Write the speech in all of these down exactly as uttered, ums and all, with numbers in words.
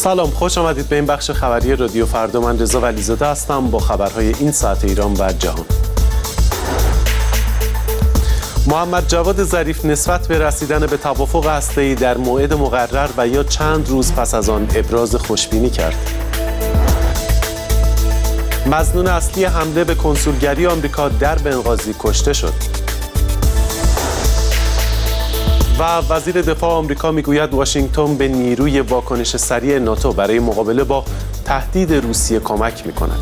سلام، خوش آمدید به این بخش خبری رادیو فردا. من رضا ولیزاده هستم با خبرهای این ساعت ایران و جهان. محمد جواد ظریف نسبت به رسیدن به توافق هسته‌ای در موعد مقرر و یا چند روز پس از آن ابراز خوشبینی کرد. مظنون اصلی حمله به کنسولگری آمریکا در بنغازی کشته شد. و وزیر دفاع آمریکا میگوید واشنگتن به نیروی واکنش سریع ناتو برای مقابله با تهدید روسیه کمک می‌کند.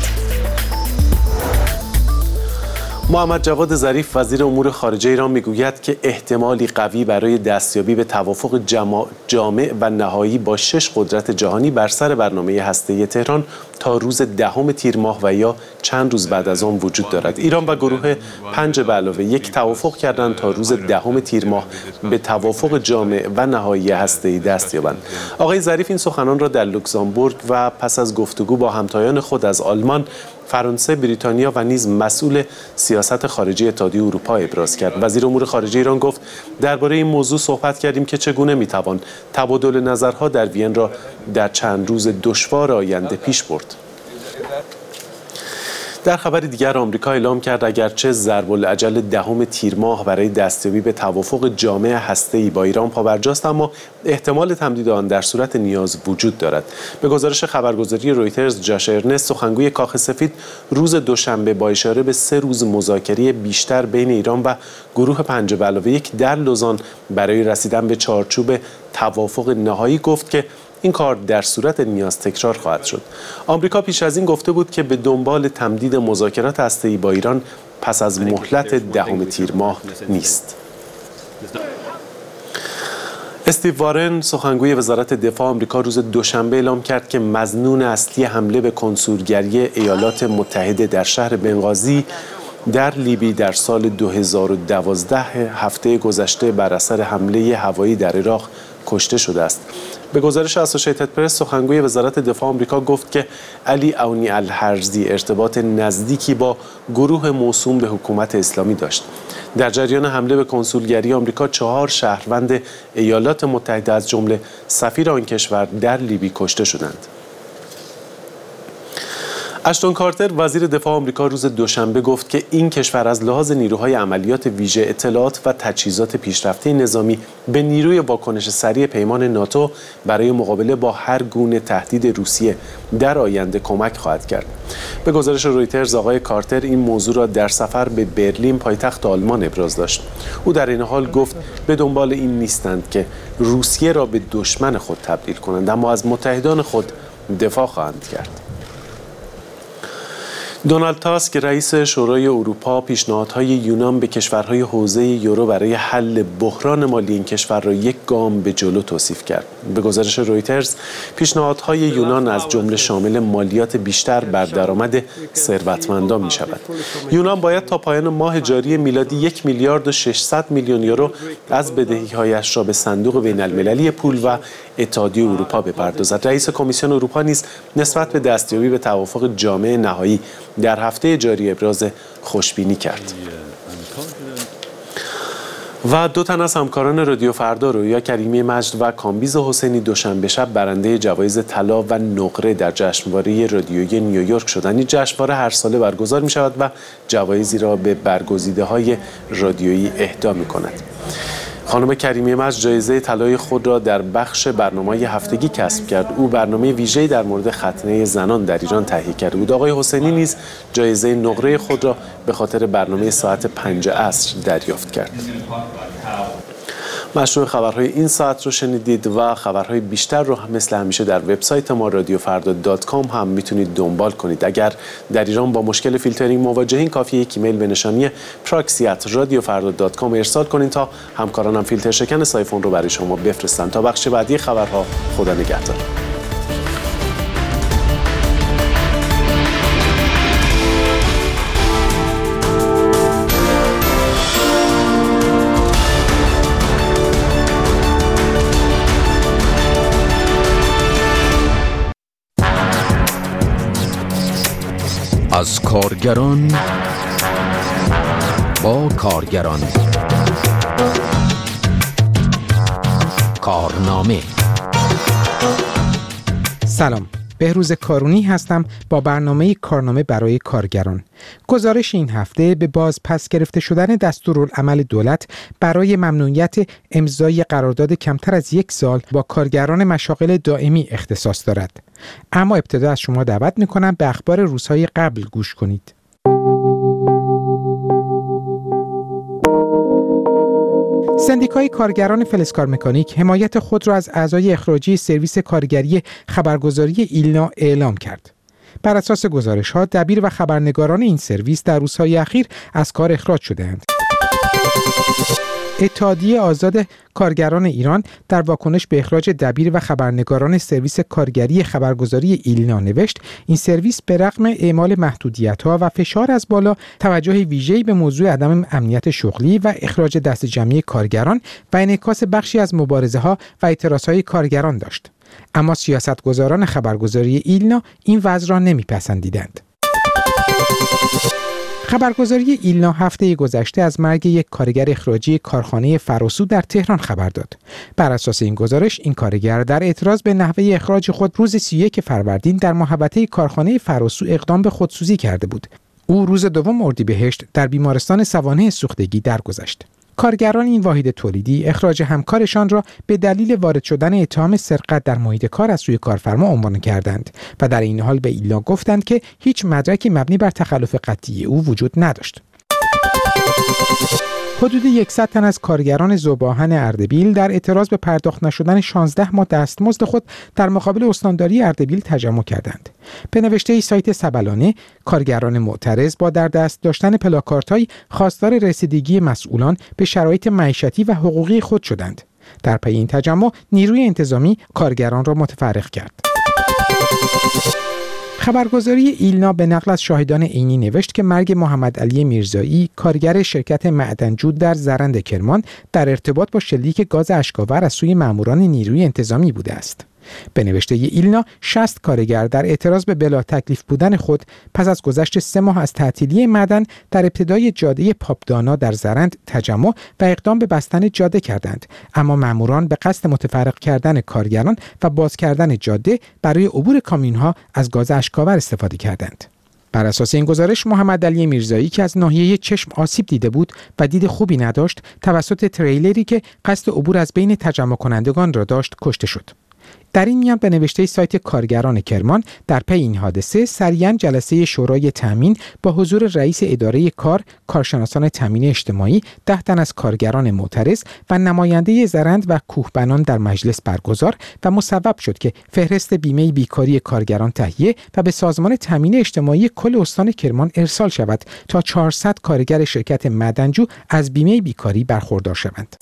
محمد جواد ظریف وزیر امور خارجه ایران میگوید که احتمالی قوی برای دستیابی به توافق جامع و نهایی با شش قدرت جهانی بر سر برنامه هسته‌ای تهران تا روز دهم تیر ماه و یا چند روز بعد از آن وجود دارد. ایران و گروه پنج به علاوه یک توافق کردند تا روز دهم تیر ماه به توافق جامع و نهایی هسته‌ای دست یابند. آقای ظریف این سخنان را در لوکزامبورگ و پس از گفتگو با همتایان خود از آلمان، فرانسه، بریتانیا و نیز مسئول سیاست خارجی اتحادیه اروپا ابراز کرد. وزیر امور خارجه ایران گفت درباره این موضوع صحبت کردیم که چگونه میتوان تبادل نظرها در وین را در چند روز دشوار آینده پیش برد. در خبر دیگر آمریکا اعلام کرد اگرچه ضرب الاجل دهم تیر ماه برای دستیابی به توافق جامع هسته‌ای با ایران پابرجاست، اما احتمال تمدید آن در صورت نیاز وجود دارد. به گزارش خبرگزاری رویترز، جاش ارنست، سخنگوی کاخ سفید، روز دوشنبه با اشاره به سه روز مذاکره بیشتر بین ایران و گروه پنج به علاوه یک در لوزان برای رسیدن به چارچوب توافق نهایی گفت که این کار در صورت نیاز تکرار خواهد شد. آمریکا پیش از این گفته بود که به دنبال تمدید مذاکرات هسته‌ای با ایران پس از مهلت دهم تیر ماه نیست. استیو وارن، سخنگوی وزارت دفاع آمریکا، روز دوشنبه اعلام کرد که مظنون اصلی حمله به کنسولگری ایالات متحده در شهر بنغازی در لیبی در سال دو هزار و دوازده هفته گذشته بر اثر حمله هوایی در عراق کشته شده است. به گزارش اسوسییتد پرس، سخنگوی وزارت دفاع آمریکا گفت که علی عونی الحرزی ارتباط نزدیکی با گروه موسوم به حکومت اسلامی داشت. در جریان حمله به کنسولگری آمریکا چهار شهروند ایالات متحده از جمله سفیر آن کشور در لیبی کشته شدند. اشتون کارتر، وزیر دفاع آمریکا، روز دوشنبه گفت که این کشور از لحاظ نیروهای عملیات ویژه، اطلاعات و تجهیزات پیشرفته نظامی به نیروی واکنش سریع پیمان ناتو برای مقابله با هر گونه تهدید روسیه در آینده کمک خواهد کرد. به گزارش رویترز، آقای کارتر این موضوع را در سفر به برلین، پایتخت آلمان، ابراز داشت. او در این حال گفت به دنبال این نیستند که روسیه را به دشمن خود تبدیل کنند، اما از متحدان خود دفاع خواهند کرد. دونالد تاسک، رئیس شورای اروپا، پیشنهادهای یونان به کشورهای حوزه یورو برای حل بحران مالی این کشور را یک گام به جلو توصیف کرد. به گزارش رویترز، پیشنهادهای یونان از جمله شامل مالیات بیشتر بر درآمد ثروتمندان می شود. یونان باید تا پایان ماه جاری میلادی یک میلیارد و ششصد میلیون یورو از بدهی‌هایش را به صندوق بین‌المللی پول و اتحادیه اروپا بپردازد. رئیس کمیسیون اروپا نیز نسبت به دستیابی به توافق جامع نهایی در هفته جاری ابراز خوشبینی کرد. و دو تن از همکاران رادیو فردا، رویا کریمی مجد و کامبیز حسینی، دوشنبه شب برنده جوایز طلا و نقره در جشنواره رادیویی نیویورک شدند. این جشنواره هر ساله برگزار می شود و جوایزی را به برگزیده‌های رادیویی اهدا می کند. خانم کریمی مجد جایزه طلای خود را در بخش برنامه هفتگی کسب کرد. او برنامه ویژه‌ای در مورد ختنه زنان در ایران تهیه کرده بود. آقای حسینی نیز جایزه نقره خود را به خاطر برنامه ساعت پنج عصر دریافت کرد. مشروع خبرهای این ساعت رو شنیدید و خبرهای بیشتر رو مثل همیشه در وبسایت ما رادیو فردا دات کام هم میتونید دنبال کنید. اگر در ایران با مشکل فیلترینگ مواجهین، کافیه یک ایمیل به نشانی پراکسی ات رادیو فردا دات کام ارسال کنید تا همکارانم فیلتر شکن سایفون رو برای شما بفرستن. تا بخش بعدی خبرها، خدا نگهدار. از کارگران با کارگران، کارنامه سلام، بهروز کارونی هستم با برنامه کارنامه برای کارگران. گزارش این هفته به باز پس گرفته شدن دستورالعمل دولت برای ممنوعیت امضای قرارداد کمتر از یک سال با کارگران مشاغل دائمی اختصاص دارد. اما ابتدا از شما دعوت می‌کنم به اخبار روزهای قبل گوش کنید. سندیکای کارگران فلزکار مکانیک حمایت خود را از اعضای اخراجی سرویس کارگری خبرگزاری ایلنا اعلام کرد. بر اساس گزارش‌ها، دبیر و خبرنگاران این سرویس در روزهای اخیر از کار اخراج شده‌اند. اتحادیه آزاد کارگران ایران در واکنش به اخراج دبیر و خبرنگاران سرویس کارگری خبرگزاری ایلنا نوشت این سرویس به رغم اعمال محدودیت‌ها و فشار از بالا توجه ویژه‌ای به موضوع عدم امنیت شغلی و اخراج دست جمعی کارگران و انعکاس بخشی از مبارزه‌ها و اعتراضهای کارگران داشت. اما سیاستگزاران خبرگزاری ایلنا این وضع را نمی‌پسندیدند. خبرگزاری ایلنا هفته گذشته از مرگ یک کارگر اخراجی کارخانه فراسو در تهران خبر داد. بر اساس این گزارش، این کارگر در اعتراض به نحوه اخراج خود روز سی و یک فروردین در محوطه کارخانه فراسو اقدام به خودسوزی کرده بود. او روز دوم اردیبهشت در بیمارستان سوانح سوختگی درگذشت. کارگران این واحد تولیدی اخراج همکارشان را به دلیل وارد شدن اتهام سرقت در محیط کار از سوی کارفرما عنوان کردند و در این حال به ایلنا گفتند که هیچ مدرکی مبنی بر تخلف قطعی او وجود نداشت. حدود صد تن از کارگران ذوب‌آهن اردبیل در اعتراض به پرداخت نشدن شانزده ماه دستمزد خود در مقابل استانداری اردبیل تجمع کردند. به نوشته سایت سبلانه، کارگران معترض با در دست داشتن پلاکاردهایی خواستار رسیدگی مسئولان به شرایط معیشتی و حقوقی خود شدند. در پی این تجمع، نیروی انتظامی کارگران را متفرق کرد. خبرگزاری ایلنا به نقل از شاهدان عینی نوشت که مرگ محمد علی میرزایی، کارگر شرکت معدنجود در زرند کرمان، در ارتباط با شلیک گاز اشک‌آور از سوی ماموران نیروی انتظامی بوده است. به نوشته ایلنا، شصت کارگر در اعتراض به بلا تکلیف بودن خود پس از گذشت سه ماه از تعطیلی معدن در ابتدای جاده پاپدانا در زرند تجمع و اقدام به بستن جاده کردند، اما ماموران به قصد متفرق کردن کارگران و باز کردن جاده برای عبور کامیون‌ها از گاز اشک‌آور استفاده کردند. بر اساس این گزارش، محمد علی میرزایی که از ناحیه چشم آسیب دیده بود و دید خوبی نداشت، توسط تریلری که قصد عبور از بین تجمع کنندگان را داشت کشته شد. در این میان به نوشته سایت کارگران کرمان، در پی این حادثه سریعاً جلسه شورای تامین با حضور رئیس اداره کار، کارشناسان تامین اجتماعی، ده تن از کارگران معترض و نماینده زرند و کوهبنان در مجلس برگزار و مصوب شد که فهرست بیمه بیکاری کارگران تهیه و به سازمان تامین اجتماعی کل استان کرمان ارسال شود تا چهارصد کارگر شرکت معدنجو از بیمه بیکاری برخوردار شوند.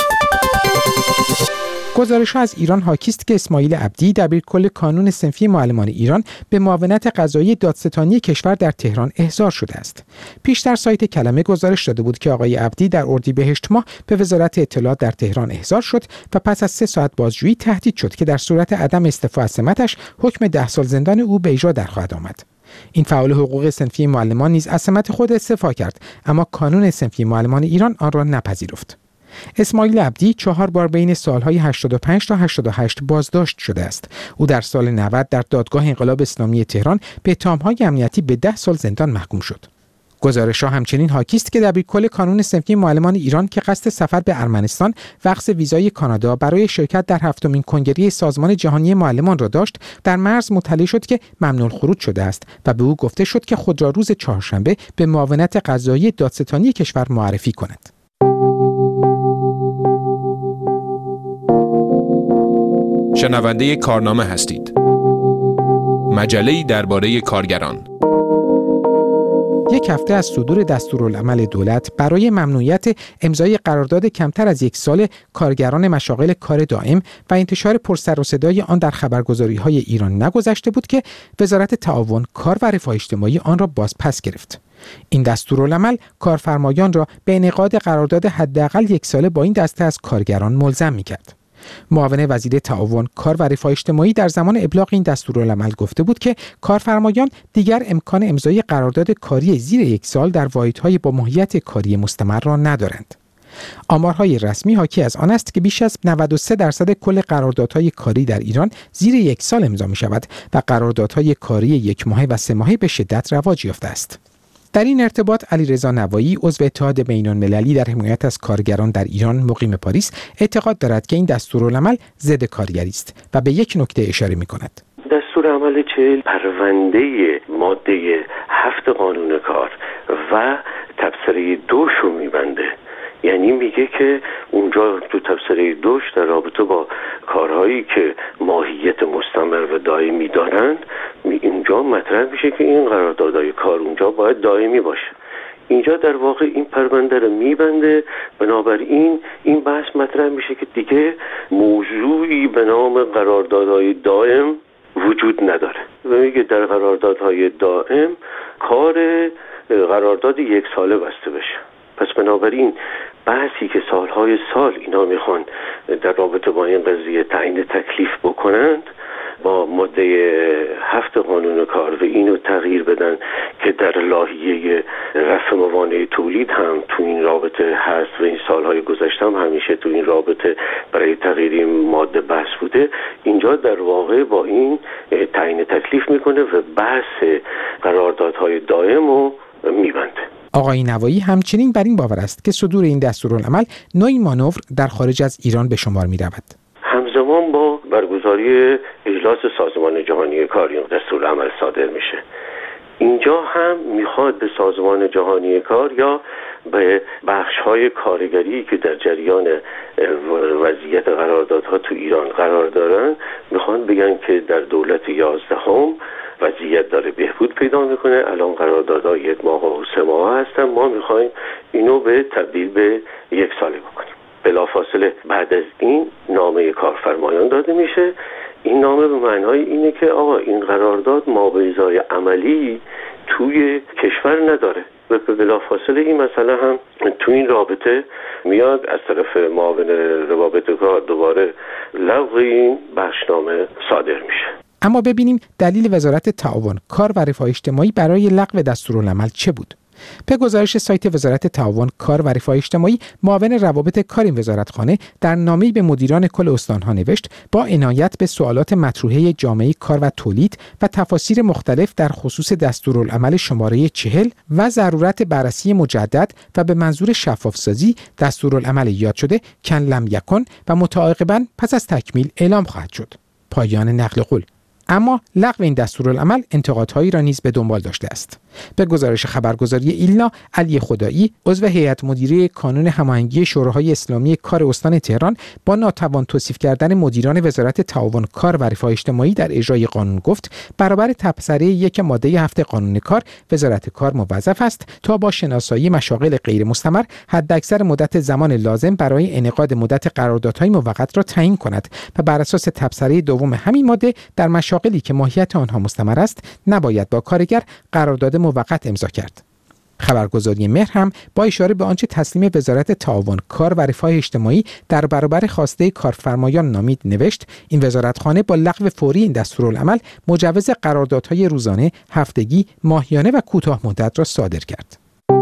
گزارش‌ها از ایران حاکی است که اسماعیل عبدی، دبیرکل کانون صنفی معلمان ایران، به معاونت قضایی دادستانی کشور در تهران احضار شده است. پیشتر سایت کلمه گزارش داده بود که آقای عبدی در اردیبهشت ماه به وزارت اطلاعات در تهران احضار شد و پس از سه ساعت بازجویی تهدید شد که در صورت عدم استعفا از سمتش حکم ده سال زندان او به اجرا در خواهد آمد. این فعال حقوق صنفی معلمان نیز از سمت خود استعفا کرد، اما کانون صنفی معلمان ایران آن را نپذیرفت. اسماعیل عبدی چهار بار بین سالهای هشتاد و پنج تا هشتاد و هشت بازداشت شده است. او در سال نود در دادگاه انقلاب اسلامی تهران به اتهام‌های امنیتی به ده سال زندان محکوم شد. گزارش‌ها همچنین حاکی است که دبیرکل کانون صنفی معلمان ایران که قصد سفر به ارمنستان و اخذ ویزای کانادا برای شرکت در هفتمین کنگره سازمان جهانی معلمان را داشت، در مرز مطلع شد که ممنوع الخروج شده است و به او گفته شد که خود را روز چهارشنبه به معاونت قضایی دادستانی کشور معرفی کند. شنونده کارنامه هستید. مجله‌ای درباره کارگران. یک هفته از صدور دستورالعمل دولت برای ممنوعیت امضای قرارداد کمتر از یک سال کارگران مشاغل کار دائم و انتشار پرسر و صدای آن در خبرگزاری‌های ایران نگذشته بود که وزارت تعاون، کار و رفاه اجتماعی آن را باز پس گرفت. این دستورالعمل کارفرمایان را به انعقاد قرارداد حداقل یک ساله با این دسته از کارگران ملزم می‌کرد. معاون وزیر تعاون، کار و رفاه اجتماعی در زمان ابلاغ این دستورالعمل گفته بود که کارفرمایان دیگر امکان امضای قرارداد کاری زیر یک سال در واحدهای با ماهیت کاری مستمر را ندارند. آمارهای رسمی حاکی از آن است که بیش از نود و سه درصد کل قراردادهای کاری در ایران زیر یک سال امضا می شود و قراردادهای کاری یک ماهه و سه ماهه به شدت رواج یافته است. در این ارتباط علیرضا نوایی عضو اتحاد بین‌المللی در حمایت از کارگران در ایران مقیم پاریس اعتقاد دارد که این دستورالعمل ضد کارگری است و به یک نکته اشاره می‌کند. دستورالعمل چهل پرونده ماده هفت قانون کار و تبصره دوش رو میبنده. یعنی میگه که اونجا تو تبصره دوش در رابطه با کارهایی که ماهیت مستمر و دائمی دارن اینجا مطرح میشه که این قراردادهای کار اونجا باید دائمی باشه. اینجا در واقع این پرونده رو میبنده. بنابراین این بحث مطرح میشه که دیگه موضوعی به نام قراردادهای دائم وجود نداره و میگه در قراردادهای دائم کار قرارداد یک ساله بسته بشه. پس بنابراین بحثی که سالهای سال اینا میخوان در رابطه با این قضیه تعیین تکلیف بکنند با ماده هفت قانون کار و اینو تغییر بدن که در لایحه رفع موانع تولید هم تو این رابطه هست و این سالهای گذشته هم همیشه تو این رابطه برای تغییر این ماده بحث بوده. اینجا در واقع با این تعیین تکلیف میکنه و بحث قراردادهای دائم رو میبنده. آقای نوایی همچنین بر این باور است که صدور این دستورالعمل نوعی مانور در خارج از ایران به شمار می رود. همزمان با برگزاری اجلاس سازمان جهانی کار این دستورالعمل صادر میشه. اینجا هم میخواد به سازمان جهانی کار یا به بخش‌های کارگری که در جریان وضعیت قراردادها تو ایران قرار دارن میخوان بگن که در دولت یازدهم وضعیت داره بهبود پیدا میکنه. الان قراردادها یک ماه و سه ماه هستن. ما میخوایم اینو به تبدیل به یک ساله بکنیم. بلافاصله بعد از این نامه کارفرمایان داده میشه. این نامه به معنای اینه که آقا این قرارداد مابعضای عملی توی کشور نداره و بلافاصله این مسئله هم تو این رابطه میاد از طرف معاون روابط کار دوباره لغو این بخشنامه صادر میشه. اما ببینیم دلیل وزارت تعاون، کار و رفاه اجتماعی برای لغو دستورالعمل چه بود؟ به گزارش سایت وزارت تعاون، کار و رفاه اجتماعی، معاون روابط کار این وزارتخانه در نامه‌ای به مدیران کل استان‌ها نوشت با عنایت به سوالات مطروحه جامعه کار و تولید و تفاسیر مختلف در خصوص دستورالعمل شماره چهل و ضرورت بررسی مجدد و به منظور شفاف‌سازی دستورالعمل یاد شده کن لم یکن و متعاقباً پس از تکمیل اعلام خواهد شد. پایان نقل قول. اما لغو این دستورالعمل انتقادهایی را نیز به دنبال داشته است. به گزارش خبرگزاری ایلنا، علی خدایی عضو هیئت مدیره کانون هماهنگی شوراهای اسلامی کار استان تهران با ناتوان توصیف کردن مدیران وزارت تعاون، کار و رفاه اجتماعی در اجرای قانون گفت برابر تبصره یک ماده هفت قانون کار وزارت کار موظف است تا با شناسایی مشاغل غیر مستمر حداکثر مدت زمان لازم برای انعقاد مدت قراردادهای موقت را تعیین کند و بر اساس تبصره دوم همین ماده در مشاغلی که ماهیت آنها مستمر است نباید با کارگر قرارداد موقت امضا کرد. خبرگزاری مهر هم با اشاره به آنچه تسلیم وزارت تعاون، کار و رفاه اجتماعی در برابر خواسته کارفرمایان نامید نوشت این وزارتخانه با لغو فوری این دستورالعمل مجوز قراردادهای روزانه، هفتگی، ماهیانه و کوتاه مدت را صادر کرد.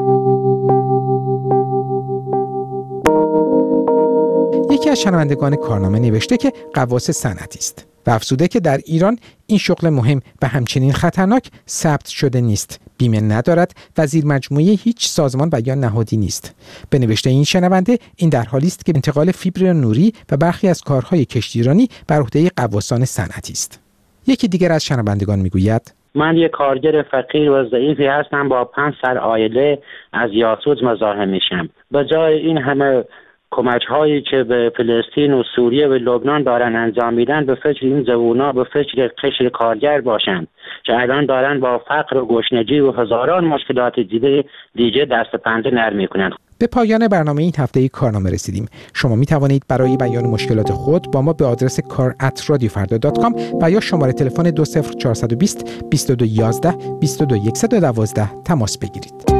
یکی از شنوندگان کارنامه نوشته که غواص صنعتی است و افزوده که در ایران این شغل مهم و همچنین خطرناک ثبت شده نیست، بیمه ندارد و زیر مجموعه هیچ سازمان و یا نهادی نیست. به نوشته این شنونده این در حالی است که انتقال فیبر نوری و برخی از کارهای کشتیرانی بر عهده غواصان صنعتی است. یکی دیگر از شنوندگان میگوید من یک کارگر فقیر و ضعیفی هستم با پنج سر عائله از یاسوج مزاحم میشم. به جای این همه کمک هایی که به فلسطین و سوریه و لبنان دارن انجام میدن به فکر این جوونا به فکر قشر کارگر باشند که الان دارن با فقر و گشنگی و هزاران مشکلات دیگه دیگه دست پنجه نرم میکنن. به پایان برنامه این هفته کارنامه رسیدیم. شما می توانید برای بیان مشکلات خود با ما به آدرس کار ات رادیو فردا دات کام و یا شماره تلفن دو صفر چهار دو صفر بیست بیست و دو یازده بیست و دو صد و دوازده تماس بگیرید.